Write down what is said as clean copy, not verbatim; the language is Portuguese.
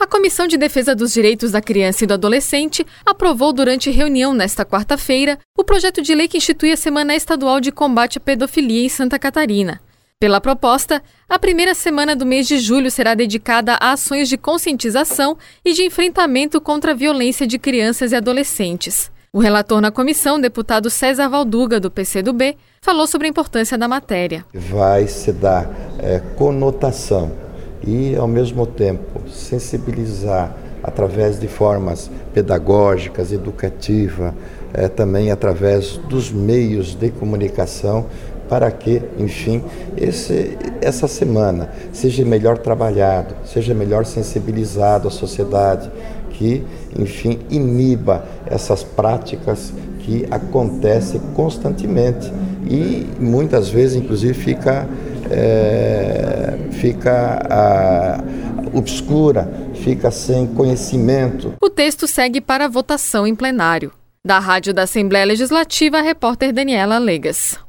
A Comissão de Defesa dos Direitos da Criança e do Adolescente aprovou durante reunião nesta quarta-feira o projeto de lei que institui a Semana Estadual de Combate à Pedofilia em Santa Catarina. Pela proposta, a primeira semana do mês de julho será dedicada a ações de conscientização e de enfrentamento contra a violência de crianças e adolescentes. O relator na comissão, deputado César Valduga, do PCdoB, falou sobre a importância da matéria. Vai se dar conotação e, ao mesmo tempo, sensibilizar através de formas pedagógicas, educativas, também através dos meios de comunicação, para que, enfim, essa semana seja melhor trabalhado, seja melhor sensibilizado a sociedade, que, enfim, iniba essas práticas que acontecem constantemente e muitas vezes, inclusive, fica obscura, fica sem conhecimento. O texto segue para votação em plenário. Da Rádio da Assembleia Legislativa, a repórter Daniela Legas.